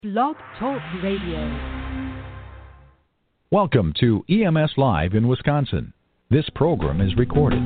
Blog Talk Radio. Welcome to EMS Live in Wisconsin. This program is recorded.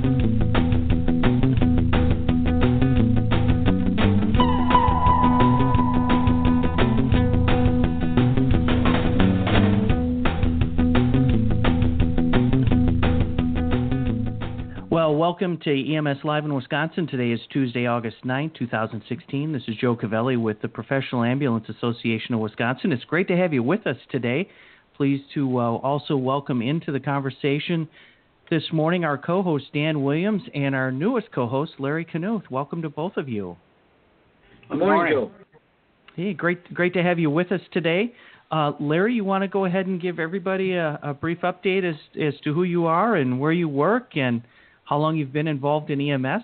Well, welcome to EMS Live in Wisconsin. Today is Tuesday, August 9, 2016. This is Joe Cavelli with the Professional Ambulance Association of Wisconsin. It's great to have you with us today. Pleased to also welcome into the conversation this morning our co-host Dan Williams and our newest co-host Larry Knuth. Welcome to both of you. Good morning, Joe. Hey, great to have you with us today. Larry, you want to go ahead and give everybody a brief update as to who you are and where you work and how long you've been involved in EMS?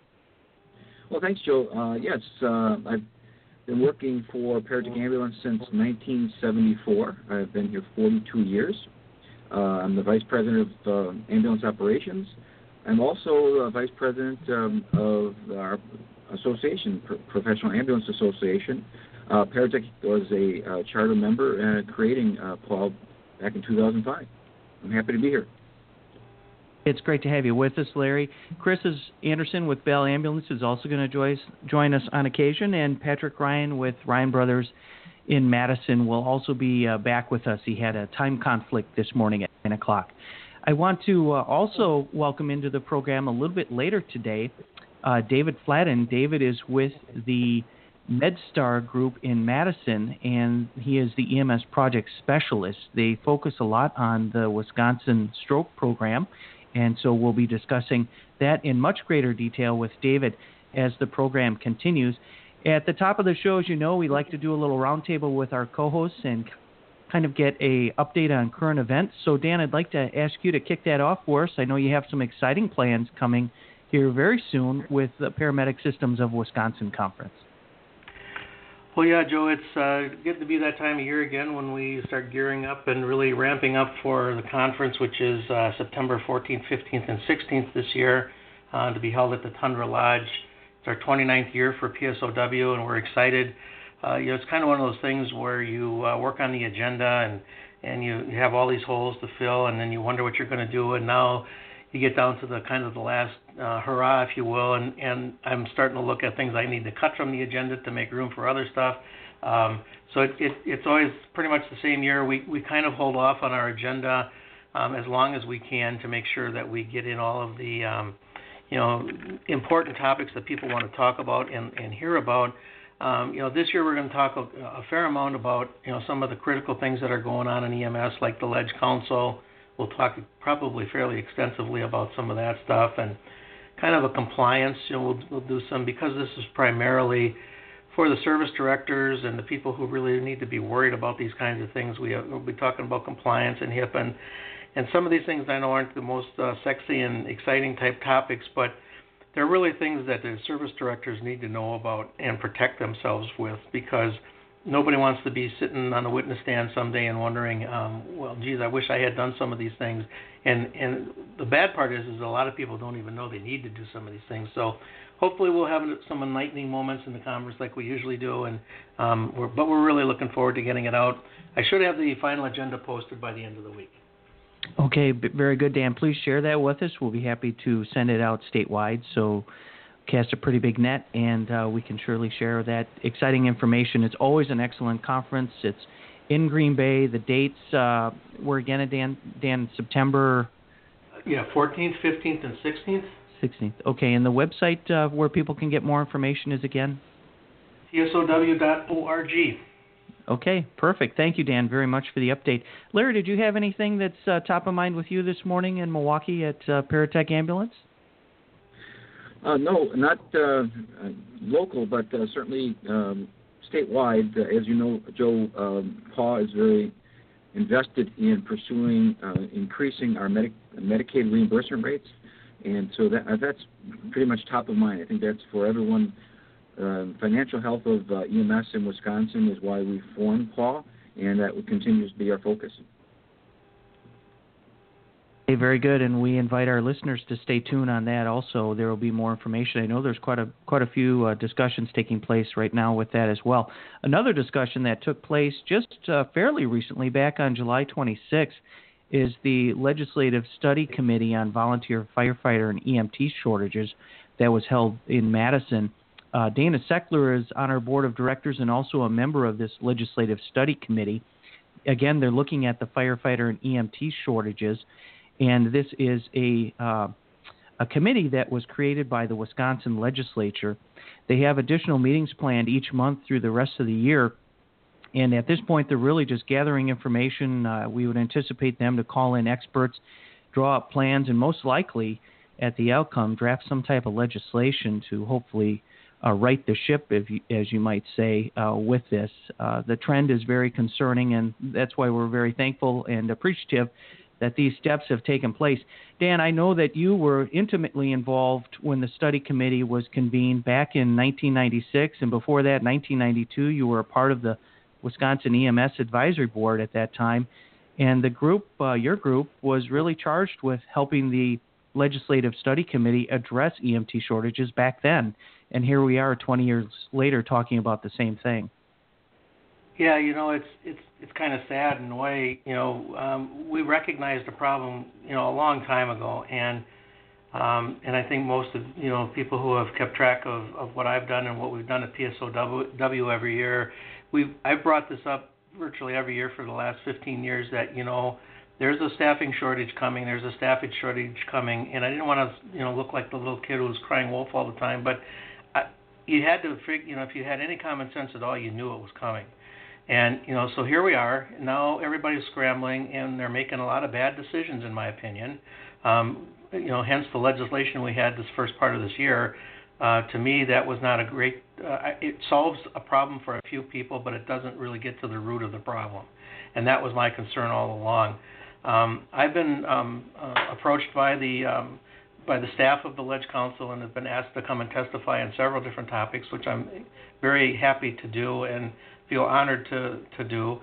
Well, thanks, Joe. Yes, I've been working for Paratech Ambulance since 1974. I've been here 42 years. I'm the Vice President of Ambulance Operations. I'm also Vice President of our association, Professional Ambulance Association. Paratech was a charter member creating PAW back in 2005. I'm happy to be here. It's great to have you with us, Larry. Chris Anderson with Bell Ambulance is also going to join us on occasion, and Patrick Ryan with Ryan Brothers in Madison will also be back with us. He had a time conflict this morning at 9 o'clock. I want to also welcome into the program a little bit later today David Fladden. David is with the MedStar Group in Madison, and he is the EMS project specialist. They focus a lot on the Wisconsin stroke program. And so we'll be discussing that in much greater detail with David as the program continues. At the top of the show, as you know, we like to do a little roundtable with our co-hosts and kind of get a update on current events. So, Dan, I'd like to ask you to kick that off for us. I know you have some exciting plans coming here very soon with the Paramedic Systems of Wisconsin Conference. Well, yeah, Joe, it's getting to be that time of year again when we start gearing up and really ramping up for the conference, which is September 14th, 15th, and 16th this year, to be held at the Tundra Lodge. It's our 29th year for PSOW, and we're excited. It's kind of one of those things where you work on the agenda and you have all these holes to fill, and then you wonder what you're going to do, and now you get down to the kind of the last hurrah, if you will, and I'm starting to look at things I need to cut from the agenda to make room for other stuff. So it's always pretty much the same year. We kind of hold off on our agenda as long as we can to make sure that we get in all of the important topics that people want to talk about and hear about. This year we're going to talk a fair amount about some of the critical things that are going on in EMS, like the Ledge Council. We'll talk probably fairly extensively about some of that stuff and kind of a compliance. We'll do some, because this is primarily for the service directors and the people who really need to be worried about these kinds of things. We'll be talking about compliance and HIP and some of these things I know aren't the most sexy and exciting type topics, but they're really things that the service directors need to know about and protect themselves with, because nobody wants to be sitting on the witness stand someday and wondering, well, geez, I wish I had done some of these things. And the bad part is a lot of people don't even know they need to do some of these things. So hopefully we'll have some enlightening moments in the conference like we usually do. But we're really looking forward to getting it out. I should have the final agenda posted by the end of the week. Okay, very good, Dan. Please share that with us. We'll be happy to send it out statewide. So cast a pretty big net, and we can surely share that exciting information. It's always an excellent conference. It's in Green Bay. The dates were again, Dan, September? 14th, 15th, and 16th. 16th. Okay, and the website where people can get more information is again? PSOW.org. Okay, perfect. Thank you, Dan, very much for the update. Larry, did you have anything that's top of mind with you this morning in Milwaukee at Paratech Ambulance? No, not local, but certainly statewide. As you know, Joe, PAW is very invested in pursuing increasing our Medicaid reimbursement rates, and so that's pretty much top of mind. I think that's for everyone. Financial health of EMS in Wisconsin is why we formed PAW, and that will continue to be our focus. Hey, very good, and we invite our listeners to stay tuned on that. Also, there will be more information. I know there's quite a few discussions taking place right now with that as well. Another discussion that took place just fairly recently, back on July 26th, is the Legislative Study Committee on Volunteer Firefighter and EMT Shortages that was held in Madison. Dana Seckler is on our board of directors and also a member of this Legislative Study Committee. Again, they're looking at the firefighter and EMT shortages. And this is a committee that was created by the Wisconsin legislature. They have additional meetings planned each month through the rest of the year. And at this point, they're really just gathering information. We would anticipate them to call in experts, draw up plans, and most likely, at the outcome, draft some type of legislation to hopefully right the ship, as you might say, with this. The trend is very concerning, and that's why we're very thankful and appreciative that these steps have taken place. Dan, I know that you were intimately involved when the study committee was convened back in 1996, and before that, 1992, you were a part of the Wisconsin EMS Advisory Board at that time. And the group, your group, was really charged with helping the Legislative Study Committee address EMT shortages back then. And here we are 20 years later talking about the same thing. Yeah, it's kind of sad in a way. We recognized the problem, a long time ago, and I think most of people who have kept track of what I've done and what we've done at PSOW every year, I've brought this up virtually every year for the last 15 years that there's a staffing shortage coming, and I didn't want to look like the little kid who was crying wolf all the time, but you had to figure, if you had any common sense at all, you knew it was coming. And, so here we are. Now everybody's scrambling, and they're making a lot of bad decisions, in my opinion. Hence the legislation we had this first part of this year. To me, that was not a great it solves a problem for a few people, but it doesn't really get to the root of the problem. And that was my concern all along. I've been approached by the staff of the Leg Council and have been asked to come and testify on several different topics, which I'm very happy to do and feel honored to do.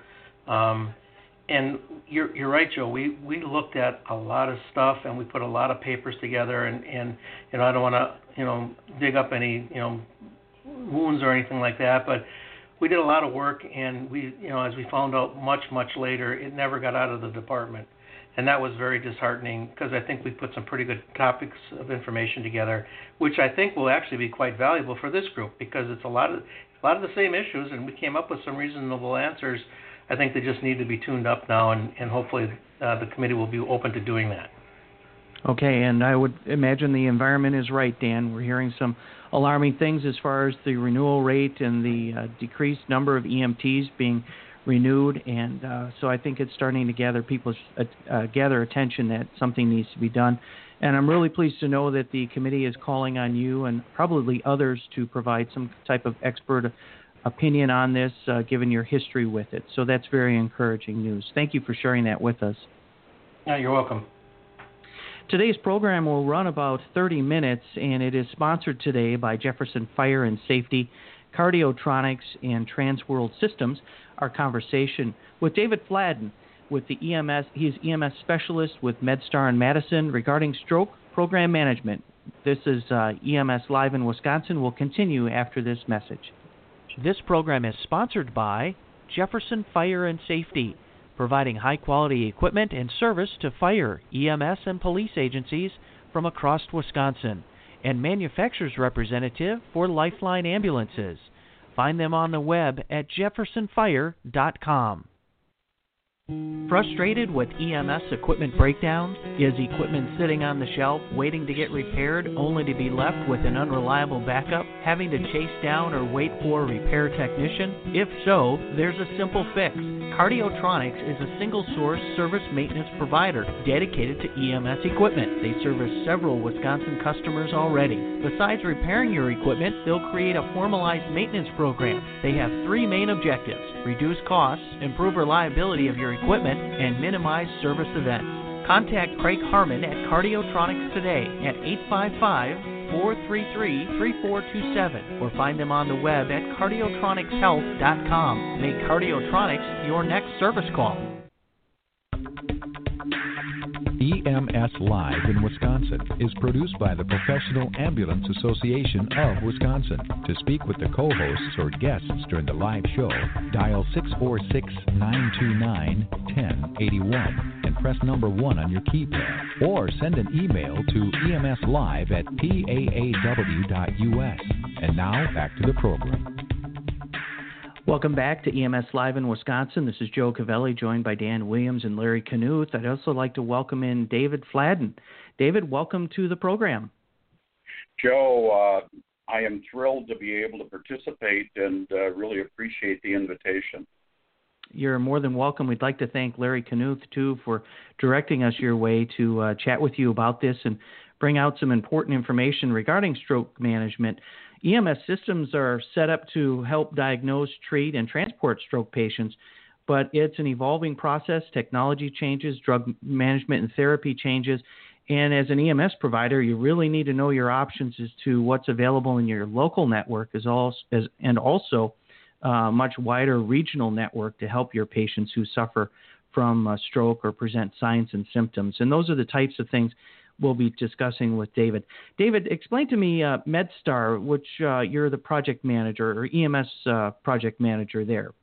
And you're right, Joe. We looked at a lot of stuff and we put a lot of papers together. And I don't want to dig up any wounds or anything like that, but we did a lot of work. And we as we found out much later, it never got out of the department, and that was very disheartening because I think we put some pretty good topics of information together, which I think will actually be quite valuable for this group because it's a lot of the same issues, and we came up with some reasonable answers. I think they just need to be tuned up now, and hopefully the committee will be open to doing that. Okay, and I would imagine the environment is right, Dan. We're hearing some alarming things as far as the renewal rate and the decreased number of EMTs being renewed, and so I think it's starting to gather attention that something needs to be done. And I'm really pleased to know that the committee is calling on you and probably others to provide some type of expert opinion on this, given your history with it. So that's very encouraging news. Thank you for sharing that with us. Yeah, you're welcome. Today's program will run about 30 minutes, and it is sponsored today by Jefferson Fire and Safety, Cardiotronics, and Transworld Systems. Our conversation with David Fladden, with the EMS. He's EMS specialist with MedStar in Madison regarding stroke program management. This is EMS Live in Wisconsin. Will continue after this message. This program is sponsored by Jefferson Fire and Safety, providing high-quality equipment and service to fire, EMS, and police agencies from across Wisconsin, and manufacturer's representative for Lifeline ambulances. Find them on the web at jeffersonfire.com. Frustrated with EMS equipment breakdowns? Is equipment sitting on the shelf waiting to get repaired only to be left with an unreliable backup, having to chase down or wait for a repair technician? If so, there's a simple fix. Cardiotronics is a single-source service maintenance provider dedicated to EMS equipment. They service several Wisconsin customers already. Besides repairing your equipment, they'll create a formalized maintenance program. They have three main objectives: reduce costs, improve reliability of your equipment, and minimize service events. Contact Craig Harmon at Cardiotronics today at 855-433-3427 or find them on the web at cardiotronicshealth.com. Make Cardiotronics your next service call. EMS Live in Wisconsin is produced by the Professional Ambulance Association of Wisconsin. To speak with the co-hosts or guests during the live show, dial 646-929-1081 and press number 1 on your keypad, or send an email to emslive@paaw.us. And now, back to the program. Welcome back to EMS Live in Wisconsin. This is Joe Cavelli, joined by Dan Williams and Larry Knuth. I'd also like to welcome in David Fladden. David, welcome to the program. Joe, I am thrilled to be able to participate and really appreciate the invitation. You're more than welcome. We'd like to thank Larry Knuth, too, for directing us your way to chat with you about this and bring out some important information regarding stroke management. EMS systems are set up to help diagnose, treat, and transport stroke patients, but it's an evolving process. Technology changes, drug management and therapy changes, and as an EMS provider, you really need to know your options as to what's available in your local network and also a much wider regional network to help your patients who suffer from a stroke or present signs and symptoms. And those are the types of things we'll be discussing with David. David, explain to me MedStar, which you're the project manager or EMS project manager there.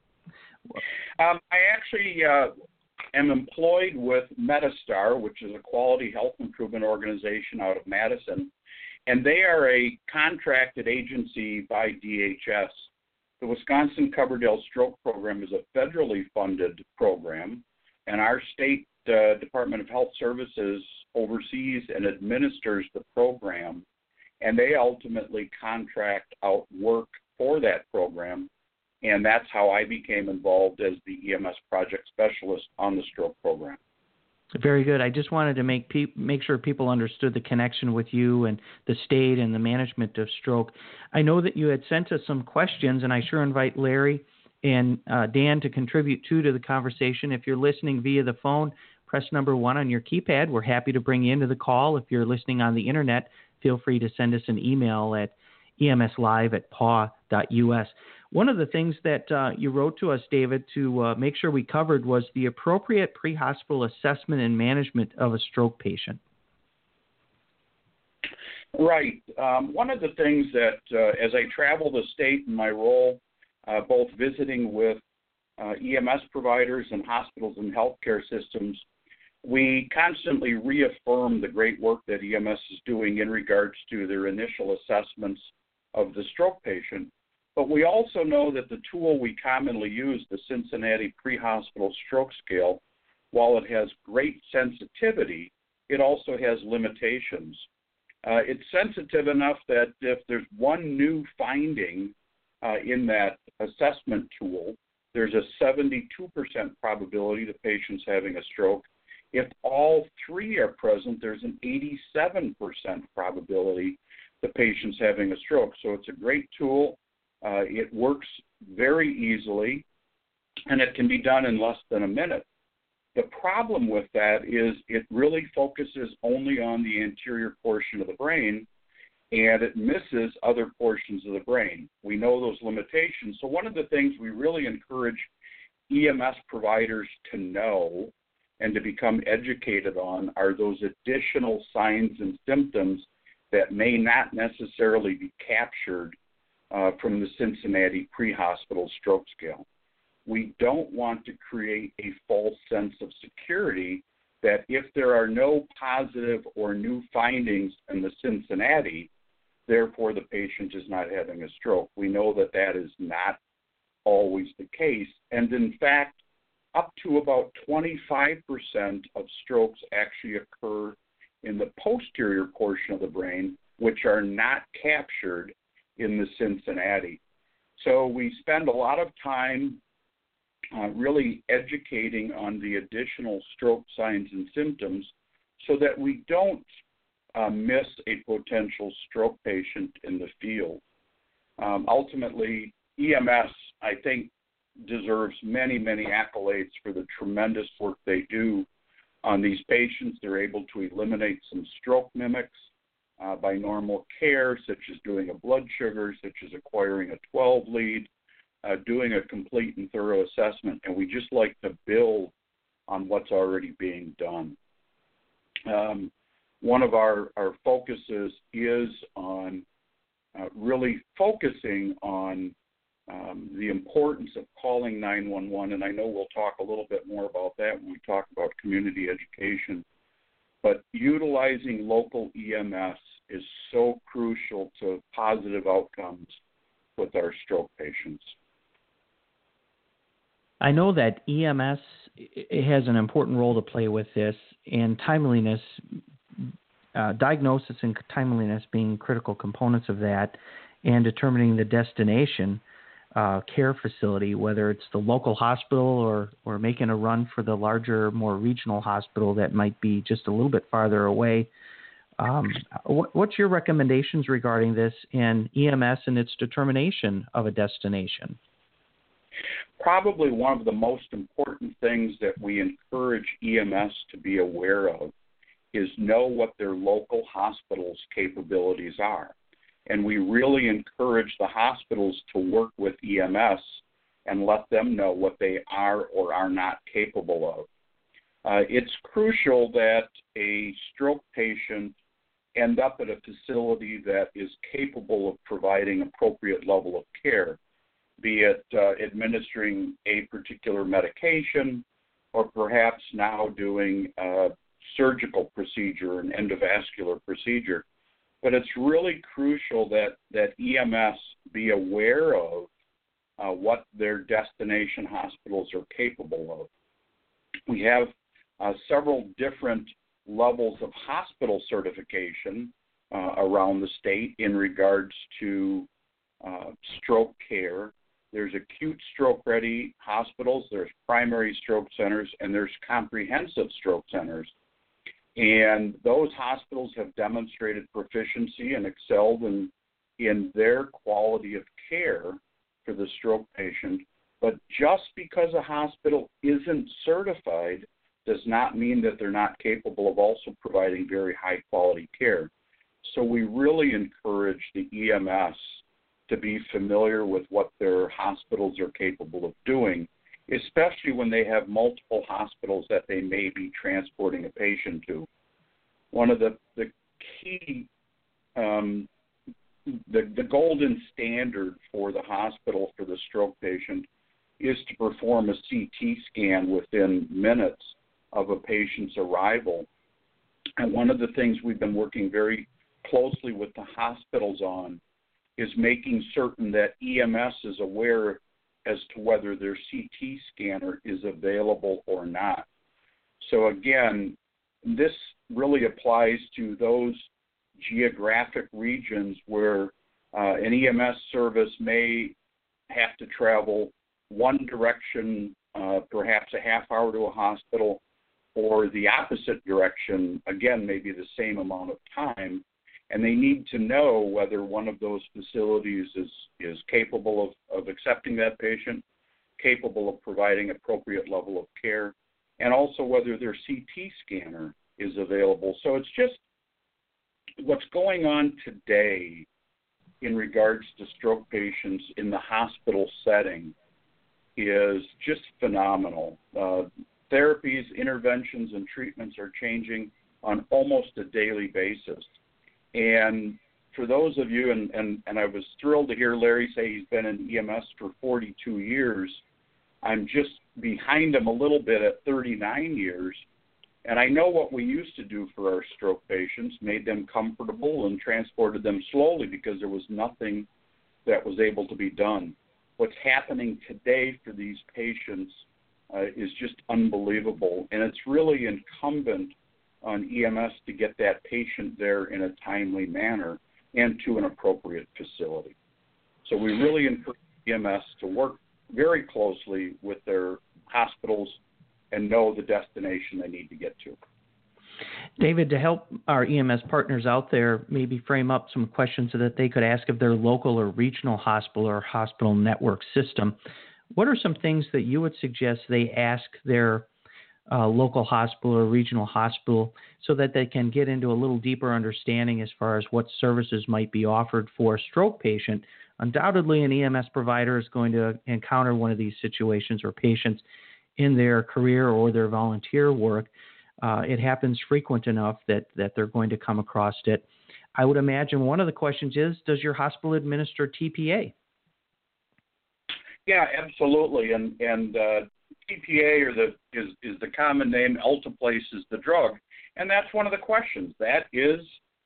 I actually am employed with MedStar, which is a quality health improvement organization out of Madison, and they are a contracted agency by DHS. The Wisconsin Coverdell Stroke Program is a federally funded program, and our state Department of Health Services oversees and administers the program, and they ultimately contract out work for that program, and that's how I became involved as the EMS project specialist on the stroke program. Very good. I just wanted to make sure people understood the connection with you and the state and the management of stroke. I know that you had sent us some questions, and I sure invite Larry and Dan to contribute to the conversation. If you're listening via the phone, press number 1 on your keypad. We're happy to bring you into the call. If you're listening on the internet, feel free to send us an email at emslive@paw.us. One of the things that you wrote to us, David, to make sure we covered was the appropriate pre-hospital assessment and management of a stroke patient. Right. One of the things that, as I travel the state in my role, both visiting with EMS providers and hospitals and healthcare systems, we constantly reaffirm the great work that EMS is doing in regards to their initial assessments of the stroke patient. But we also know that the tool we commonly use, the Cincinnati Pre-Hospital Stroke Scale, while it has great sensitivity, it also has limitations. It's sensitive enough that if there's one new finding in that assessment tool, there's a 72% probability the patient's having a stroke. If all 3 are present, there's an 87% probability the patient's having a stroke. So it's a great tool. It works very easily, and it can be done in less than a minute. The problem with that is it really focuses only on the anterior portion of the brain, and it misses other portions of the brain. We know those limitations. So one of the things we really encourage EMS providers to know and to become educated on are those additional signs and symptoms that may not necessarily be captured from the Cincinnati Pre-Hospital Stroke Scale. We don't want to create a false sense of security that if there are no positive or new findings in the Cincinnati, therefore the patient is not having a stroke. We know that that is not always the case, and in fact, up to about 25% of strokes actually occur in the posterior portion of the brain, which are not captured in the Cincinnati. So we spend a lot of time really educating on the additional stroke signs and symptoms so that we don't miss a potential stroke patient in the field. Ultimately, EMS, I think, deserves many, many accolades for the tremendous work they do on these patients. They're able to eliminate some stroke mimics by normal care, such as doing a blood sugar, such as acquiring a 12 lead, doing a complete and thorough assessment, and we just like to build on what's already being done. one of our focuses is on really focusing on the importance of calling 911, and I know we'll talk a little bit more about that when we talk about community education. But utilizing local EMS is so crucial to positive outcomes with our stroke patients. I know that EMS has an important role to play with this, and timeliness, diagnosis and timeliness being critical components of that, and determining the destination care facility, whether it's the local hospital or making a run for the larger, more regional hospital that might be just a little bit farther away. What's your recommendations regarding this and EMS and its determination of a destination? Probably one of the most important things that we encourage EMS to be aware of is know what their local hospital's capabilities are. And we really encourage the hospitals to work with EMS and let them know what they are or are not capable of. It's crucial that a stroke patient end up at a facility that is capable of providing appropriate level of care, be it administering a particular medication or perhaps now doing a surgical procedure, an endovascular procedure. But it's really crucial that EMS be aware of what their destination hospitals are capable of. We have several different levels of hospital certification around the state in regards to stroke care. There's acute stroke-ready hospitals, there's primary stroke centers, and there's comprehensive stroke centers. And those hospitals have demonstrated proficiency and excelled in their quality of care for the stroke patient. But just because a hospital isn't certified does not mean that they're not capable of also providing very high-quality care. So we really encourage the EMS to be familiar with what their hospitals are capable of doing, especially when they have multiple hospitals that they may be transporting a patient to. One of the key, the golden standard for the hospital for the stroke patient is to perform a CT scan within minutes of a patient's arrival. And one of the things we've been working very closely with the hospitals on is making certain that EMS is aware as to whether their CT scanner is available or not. So again, this really applies to those geographic regions where an EMS service may have to travel one direction, perhaps a half hour to a hospital, or the opposite direction, again, maybe the same amount of time, and they need to know whether one of those facilities is capable of accepting that patient, capable of providing appropriate level of care, and also whether their CT scanner is available. So it's just what's going on today in regards to stroke patients in the hospital setting is just phenomenal. Therapies, interventions, and treatments are changing on almost a daily basis. And for those of you, and I was thrilled to hear Larry say he's been in EMS for 42 years. I'm just behind him a little bit at 39 years. And I know what we used to do for our stroke patients, made them comfortable and transported them slowly because there was nothing that was able to be done. What's happening today for these patients is just unbelievable. And it's really incumbent on EMS to get that patient there in a timely manner and to an appropriate facility. So we really encourage EMS to work very closely with their hospitals and know the destination they need to get to. David, to help our EMS partners out there maybe frame up some questions so that they could ask of their local or regional hospital or hospital network system, what are some things that you would suggest they ask their local hospital or regional hospital so that they can get into a little deeper understanding as far as what services might be offered for a stroke patient? Undoubtedly, an EMS provider is going to encounter one of these situations or patients in their career or their volunteer work. it happens frequent enough that they're going to come across it. I would imagine one of the questions is, does your hospital administer TPA? Yeah, absolutely. And TPA is the common name. Alteplase is the drug, and that's one of the questions. That is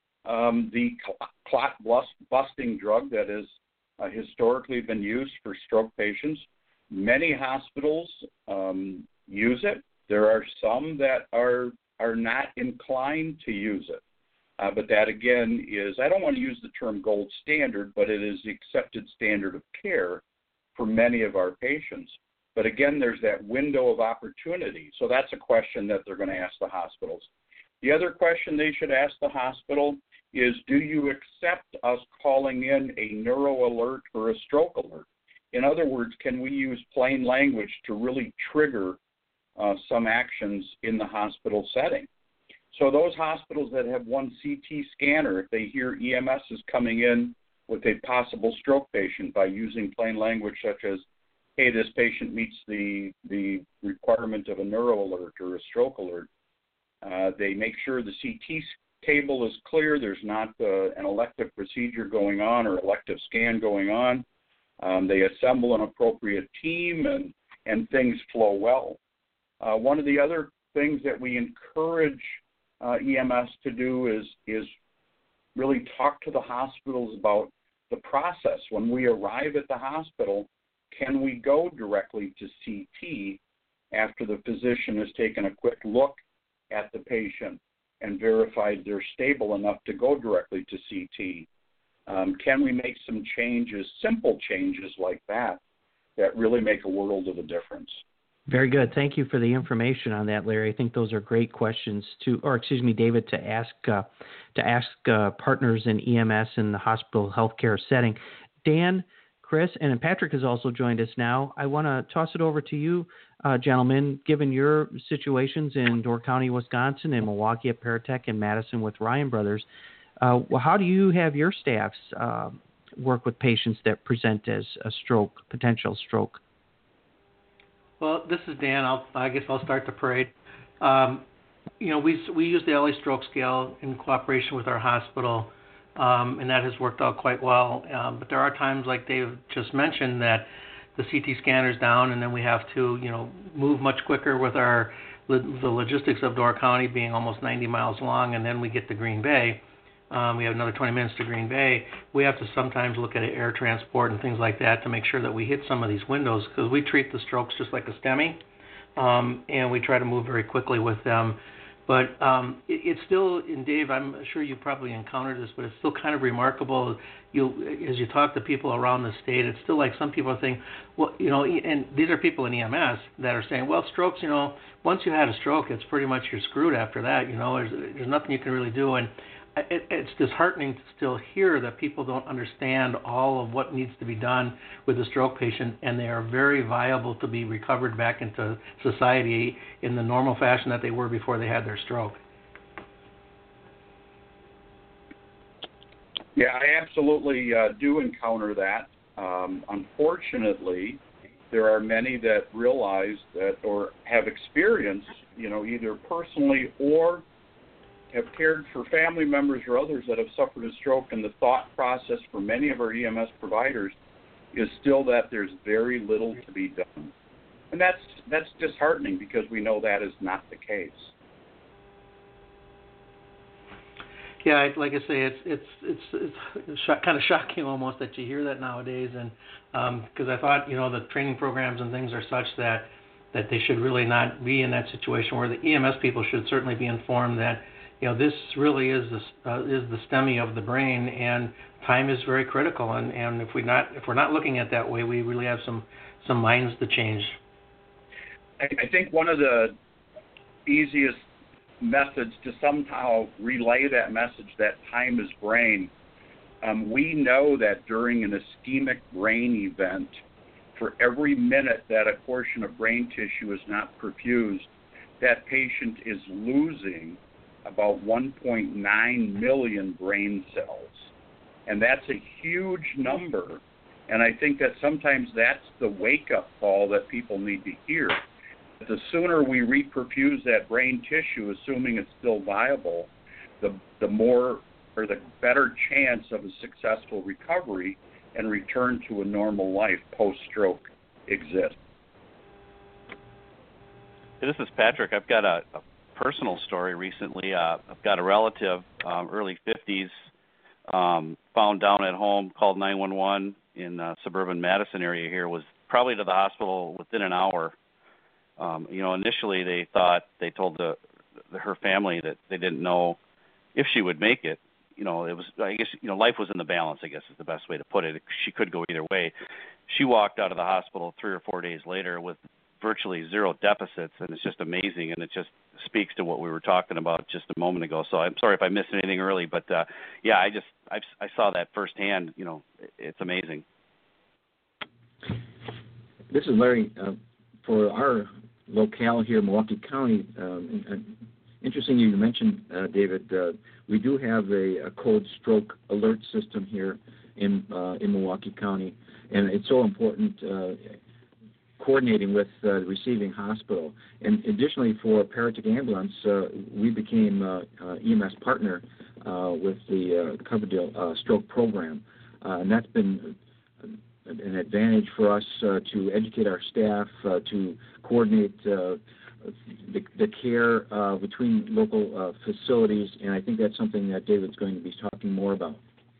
the clot busting drug that has historically been used for stroke patients. Many hospitals use it. There are some that are not inclined to use it. But that, again, is, I don't want to use the term gold standard, but it is the accepted standard of care for many of our patients. But again, there's that window of opportunity. So that's a question that they're going to ask the hospitals. The other question they should ask the hospital is, do you accept us calling in a neuro alert or a stroke alert? In other words, can we use plain language to really trigger some actions in the hospital setting? So those hospitals that have one CT scanner, if they hear EMS is coming in with a possible stroke patient by using plain language such as, hey, this patient meets the requirement of a neuro alert or a stroke alert, they make sure the CT table is clear, there's not an elective procedure going on or elective scan going on. They assemble an appropriate team and things flow well. One of the other things that we encourage EMS to do is really talk to the hospitals about the process. When we arrive at the hospital, can we go directly to CT after the physician has taken a quick look at the patient and verified they're stable enough to go directly to CT? Can we make some changes, simple changes like that really make a world of a difference? Very good. Thank you for the information on that, Larry. I think those are great questions David, to ask partners in EMS in the hospital healthcare setting. Dan, Chris, and Patrick has also joined us now. I want to toss it over to you, gentlemen, given your situations in Door County, Wisconsin, and Milwaukee at Paratech, and Madison with Ryan Brothers. How do you have your staffs work with patients that present as a potential stroke? Well, this is Dan. I guess I'll start the parade. We use the LA Stroke Scale in cooperation with our hospital, and that has worked out quite well. But there are times, like Dave just mentioned, that the CT scanner's down, and then we have to, move much quicker with the logistics of Door County being almost 90 miles long, and then we get to Green Bay. We have another 20 minutes to Green Bay. We have to sometimes look at air transport and things like that to make sure that we hit some of these windows, because we treat the strokes just like a STEMI, and we try to move very quickly with them. But it's still, and Dave, I'm sure you probably encountered this, but it's still kind of remarkable. As you talk to people around the state, it's still like some people are saying, well, and these are people in EMS that are saying, well, strokes, once you had a stroke, it's pretty much you're screwed after that. There's nothing you can really do. And it's disheartening to still hear that people don't understand all of what needs to be done with a stroke patient, and they are very viable to be recovered back into society in the normal fashion that they were before they had their stroke. Yeah, I absolutely do encounter that. Unfortunately, there are many that realize that or have experienced, either personally or have cared for family members or others that have suffered a stroke, and the thought process for many of our EMS providers is still that there's very little to be done. And that's disheartening, because we know that is not the case. Yeah, like I say, it's kind of shocking almost that you hear that nowadays, and because I thought, the training programs and things are such that they should really not be in that situation, where the EMS people should certainly be informed that this really is the STEMI of the brain, and time is very critical. And if we're not looking at it that way, we really have some minds to change. I think one of the easiest methods to somehow relay that message, that time is brain. We know that during an ischemic brain event, for every minute that a portion of brain tissue is not perfused, that patient is losing about 1.9 million brain cells. And that's a huge number. And I think that sometimes that's the wake-up call that people need to hear, the sooner we reperfuse that brain tissue, assuming it's still viable, the more or the better chance of a successful recovery and return to a normal life post-stroke exists. This is Patrick. I've got a personal story recently. I've got a relative, early 50s, found down at home, called 911 in suburban Madison area here, was probably to the hospital within an hour. Initially they told her family that they didn't know if she would make it. It was, I guess, life was in the balance, I guess is the best way to put it. She could go either way. She walked out of the hospital 3 or 4 days later with virtually zero deficits, and it's just amazing, and it just speaks to what we were talking about just a moment ago. So I'm sorry if I missed anything early, but I saw that firsthand. It's amazing. This is Larry. For our locale here in Milwaukee County, interesting you mentioned, David, we do have a code stroke alert system here in Milwaukee County, and it's so important coordinating with the receiving hospital. And additionally, for Paratek Ambulance, we became EMS partner with the Coverdale Stroke Program, and that's been an advantage for us to educate our staff, to coordinate the care between local facilities, and I think that's something that David's going to be talking more about.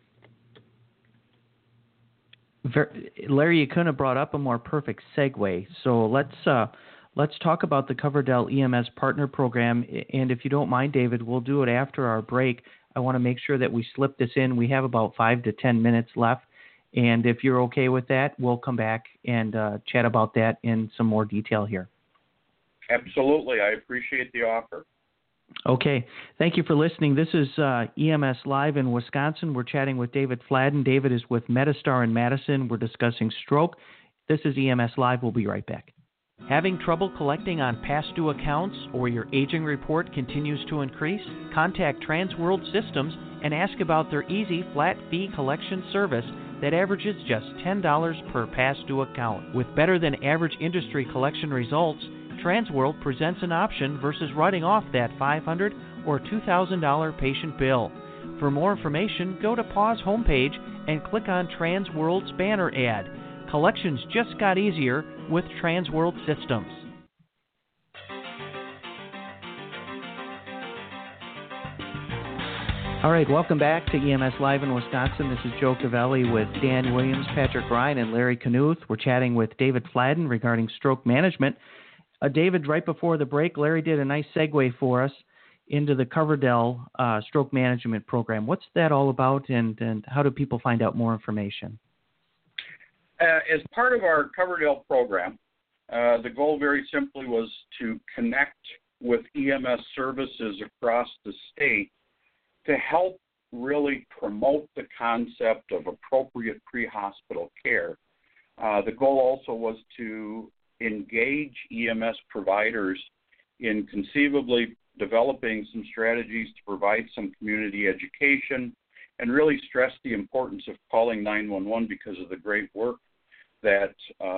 Larry, you couldn't have brought up a more perfect segue. So let's talk about the Coverdale EMS Partner Program. And if you don't mind, David, we'll do it after our break. I want to make sure that we slip this in. We have about 5 to 10 minutes left. And if you're okay with that, we'll come back and chat about that in some more detail here. Absolutely. I appreciate the offer. Okay. Thank you for listening. This is EMS Live in Wisconsin. We're chatting with David Fladden. David is with Medistar in Madison. We're discussing stroke. This is EMS Live. We'll be right back. Having trouble collecting on past due accounts or your aging report continues to increase? Contact Transworld Systems and ask about their easy flat fee collection service that averages just $10 per past due account. With better than average industry collection results, Transworld presents an option versus writing off that $500 or $2,000 patient bill. For more information, go to PAW's homepage and click on Transworld's banner ad. Collections just got easier with Transworld Systems. All right, welcome back to EMS Live in Wisconsin. This is Joe Cavelli with Dan Williams, Patrick Ryan, and Larry Knuth. We're chatting with David Fladden regarding stroke management. David, right before the break, Larry did a nice segue for us into the Coverdale Stroke Management Program. What's that all about, and how do people find out more information? As part of our Coverdale program, the goal very simply was to connect with EMS services across the state to help really promote the concept of appropriate pre-hospital care. The goal also was to engage EMS providers in conceivably developing some strategies to provide some community education and really stress the importance of calling 911 because of the great work that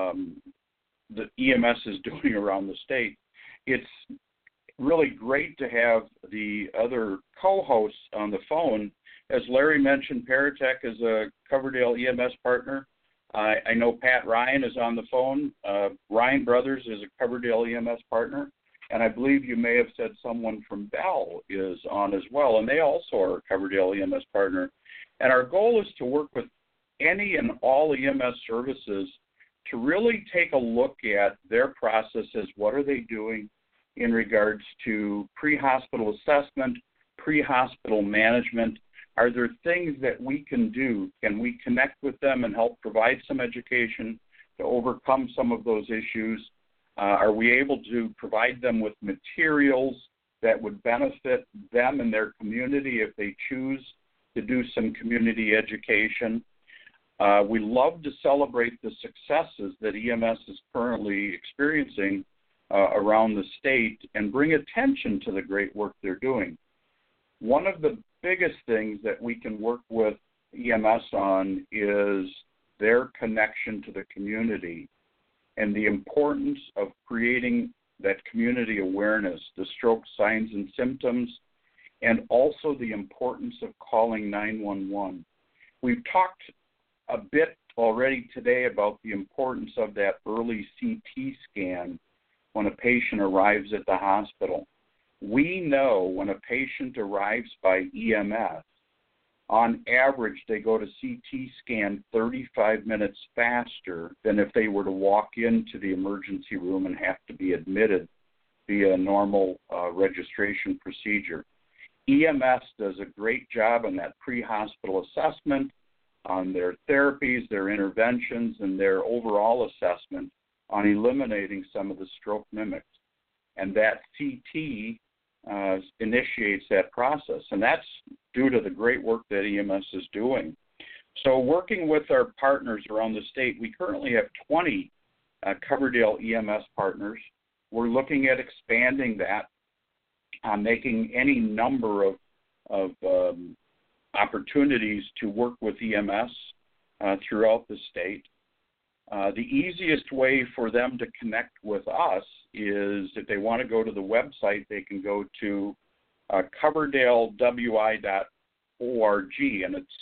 the EMS is doing around the state. It's really great to have the other co-hosts on the phone. As Larry mentioned, Paratek is a Coverdale EMS partner. I know Pat Ryan is on the phone. Ryan Brothers is a Coverdale EMS partner. And I believe you may have said someone from Bell is on as well, and they also are a Coverdale EMS partner. And our goal is to work with any and all EMS services to really take a look at their processes. What are they doing in regards to pre-hospital assessment, pre-hospital management? Are there things that we can do? Can we connect with them and help provide some education to overcome some of those issues? Are we able to provide them with materials that would benefit them and their community if they choose to do some community education? We love to celebrate the successes that EMS is currently experiencing around the state and bring attention to the great work they're doing. One of the biggest things that we can work with EMS on is their connection to the community and the importance of creating that community awareness, the stroke signs and symptoms, and also the importance of calling 911. We've talked a bit already today about the importance of that early CT scan when a patient arrives at the hospital. We know when a patient arrives by EMS, on average, they go to CT scan 35 minutes faster than if they were to walk into the emergency room and have to be admitted via a normal registration procedure. EMS does a great job on that pre-hospital assessment, on their therapies, their interventions, and their overall assessment on eliminating some of the stroke mimics. And that CT initiates that process, and that's due to the great work that EMS is doing. So working with our partners around the state, we currently have 20 Coverdale EMS partners. We're looking at expanding that, making any number of opportunities to work with EMS throughout the state. The easiest way for them to connect with us is if they want to go to the website, they can go to coverdalewi.org, and it's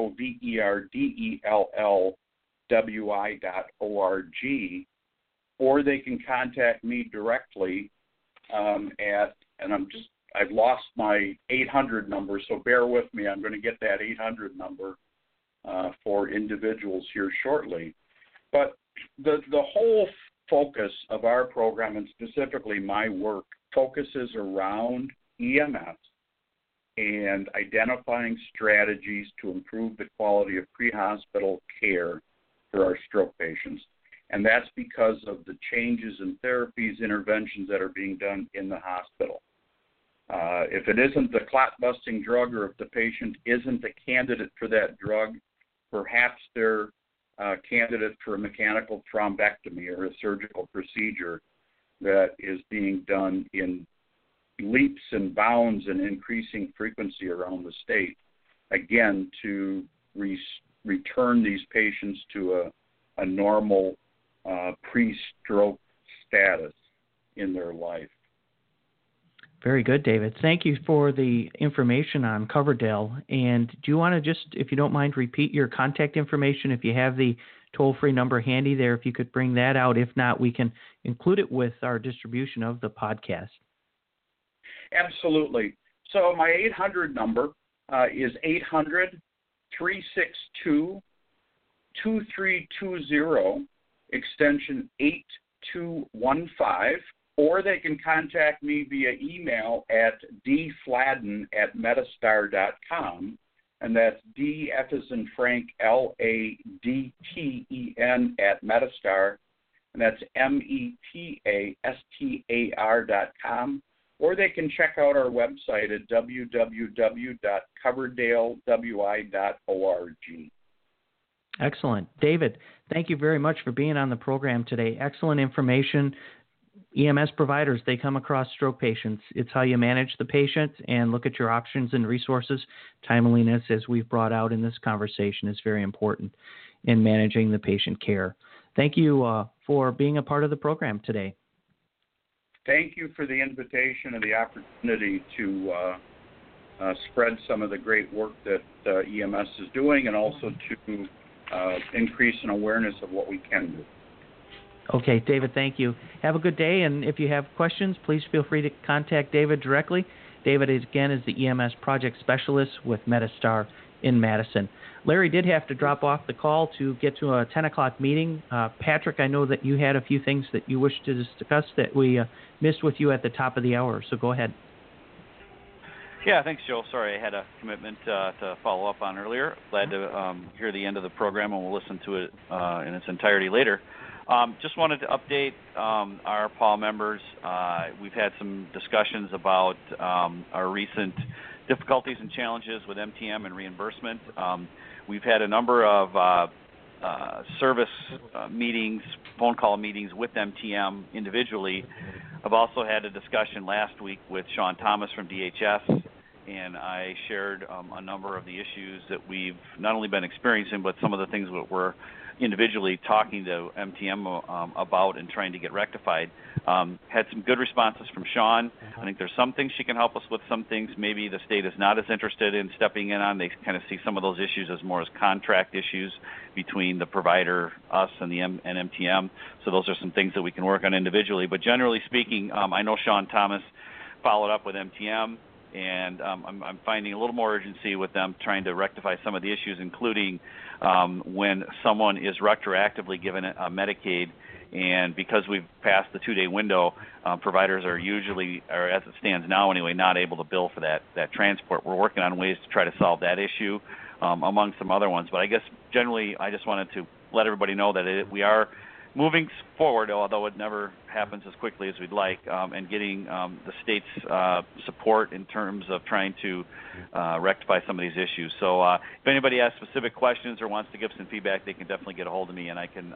coverdellwi.org, or they can contact me directly I've lost my 800 number, so bear with me. I'm going to get that 800 number for individuals here shortly. But the whole focus of our program, and specifically my work, focuses around EMS and identifying strategies to improve the quality of pre-hospital care for our stroke patients. And that's because of the changes in therapies, interventions that are being done in the hospital. If it isn't the clot-busting drug, or if the patient isn't a candidate for that drug, perhaps they're a candidate for a mechanical thrombectomy or a surgical procedure that is being done in leaps and bounds and increasing frequency around the state, again, to return these patients to a normal pre-stroke status in their life. Very good, David. Thank you for the information on Coverdale. And do you want to just, if you don't mind, repeat your contact information? If you have the toll-free number handy there, if you could bring that out. If not, we can include it with our distribution of the podcast. Absolutely. So my 800 number is 800-362-2320, extension 8215. Or they can contact me via email at dfladden@medistar.com, and that's D, F as in Frank, LADTEN @medistar, and that's METASTAR.com. Or they can check out our website at www.coverdalewi.org. Excellent. David, thank you very much for being on the program today. Excellent information. EMS providers, they come across stroke patients. It's how you manage the patient and look at your options and resources. Timeliness, as we've brought out in this conversation, is very important in managing the patient care. Thank you for being a part of the program today. Thank you for the invitation and the opportunity to spread some of the great work that EMS is doing, and also to increase an awareness of what we can do. Okay, David, thank you. Have a good day, and if you have questions, please feel free to contact David directly. David, again, is the EMS project specialist with Medistar in Madison. Larry did have to drop off the call to get to a 10 o'clock meeting. Patrick, I know that you had a few things that you wished to discuss that we missed with you at the top of the hour, so go ahead. Yeah, thanks, Joe. Sorry, I had a commitment to follow up on earlier. Glad to hear the end of the program, and we'll listen to it in its entirety later. Just wanted to update our PAW members. We've had some discussions about our recent difficulties and challenges with MTM and reimbursement. We've had a number of service meetings, phone call meetings with MTM individually. I've also had a discussion last week with Sean Thomas from DHS and I shared a number of the issues that we've not only been experiencing, but some of the things that we're individually talking to MTM about and trying to get rectified. Had some good responses from Sean. I think there's some things she can help us with, some things maybe the state is not as interested in stepping in on. They kind of see some of those issues as more as contract issues between the provider, us, and the and MTM. So those are some things that we can work on individually. But generally speaking, I know Sean Thomas followed up with MTM, and I'm finding a little more urgency with them trying to rectify some of the issues, including when someone is retroactively given a Medicaid, and because we've passed the 2-day window, providers are usually, or as it stands now anyway, not able to bill for that transport. We're working on ways to try to solve that issue, among some other ones. But I guess generally I just wanted to let everybody know that we are moving forward, although it never happens as quickly as we'd like, and getting the state's support in terms of trying to rectify some of these issues. So if anybody has specific questions or wants to give some feedback, they can definitely get a hold of me, and I can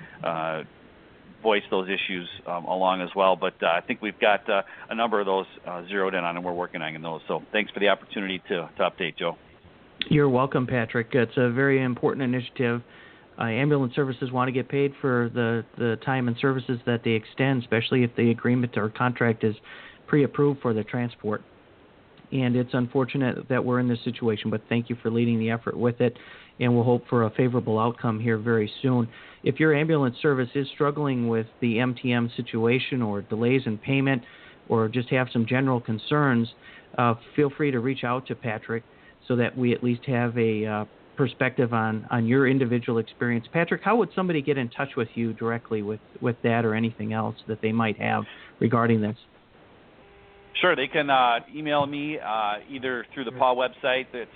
voice those issues along as well. But I think we've got a number of those zeroed in on, and we're working on those. So thanks for the opportunity to update, Joe. You're welcome, Patrick. It's a very important initiative. Ambulance services want to get paid for the time and services that they extend, especially if the agreement or contract is pre-approved for the transport. And it's unfortunate that we're in this situation, but thank you for leading the effort with it, and we'll hope for a favorable outcome here very soon. If your ambulance service is struggling with the MTM situation or delays in payment or just have some general concerns, feel free to reach out to Patrick so that we at least have a perspective on your individual experience. Patrick, how would somebody get in touch with you directly with that or anything else that they might have regarding this? Sure, they can email me either through the PAW website. It's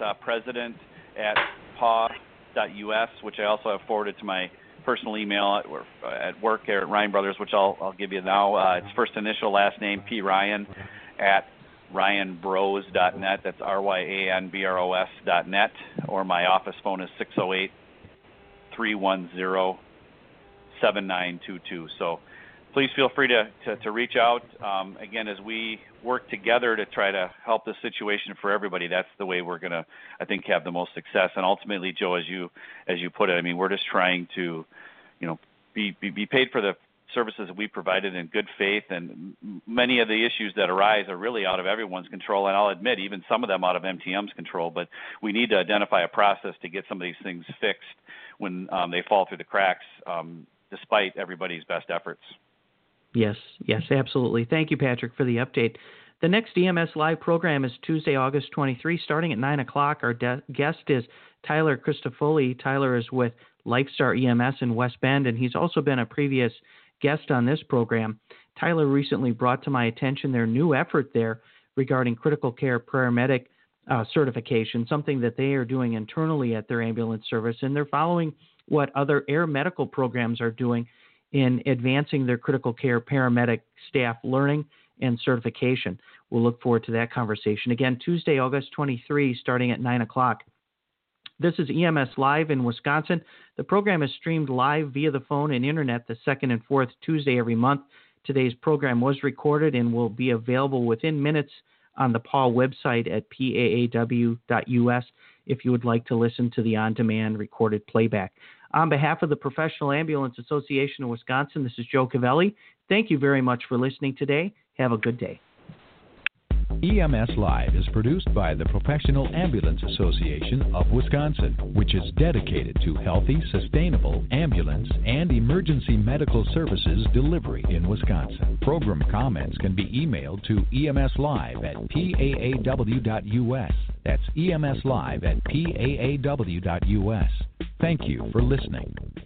president@paw.us, which I also have forwarded to my personal email at work here at Ryan Brothers, which I'll give you now. It's first initial, last name, P. Ryan, at ryanbros.net. That's RYANBROS.net. Or my office phone is 608-310-7922. So please feel free to reach out. Again, as we work together to try to help the situation for everybody, that's the way we're going to, I think, have the most success. And ultimately, Joe, as you put it, I mean, we're just trying to, be paid for the services that we provided in good faith, and many of the issues that arise are really out of everyone's control, and I'll admit even some of them out of MTM's control, but we need to identify a process to get some of these things fixed when they fall through the cracks, despite everybody's best efforts. Yes, absolutely. Thank you, Patrick, for the update. The next EMS Live program is Tuesday, August 23, starting at 9 o'clock. Our guest is Tyler Christofoli. Tyler is with Lifestar EMS in West Bend, and he's also been a previous guest on this program. Tyler recently brought to my attention their new effort there regarding critical care paramedic certification, something that they are doing internally at their ambulance service, and they're following what other air medical programs are doing in advancing their critical care paramedic staff learning and certification. We'll look forward to that conversation. Again, Tuesday, August 23, starting at 9 o'clock. This is EMS Live in Wisconsin. The program is streamed live via the phone and internet the second and fourth Tuesday every month. Today's program was recorded and will be available within minutes on the PAW website at paaw.us if you would like to listen to the on-demand recorded playback. On behalf of the Professional Ambulance Association of Wisconsin, this is Joe Cavelli. Thank you very much for listening today. Have a good day. EMS Live is produced by the Professional Ambulance Association of Wisconsin, which is dedicated to healthy, sustainable ambulance and emergency medical services delivery in Wisconsin. Program comments can be emailed to emslive@paaw.us. That's emslive@paaw.us. Thank you for listening.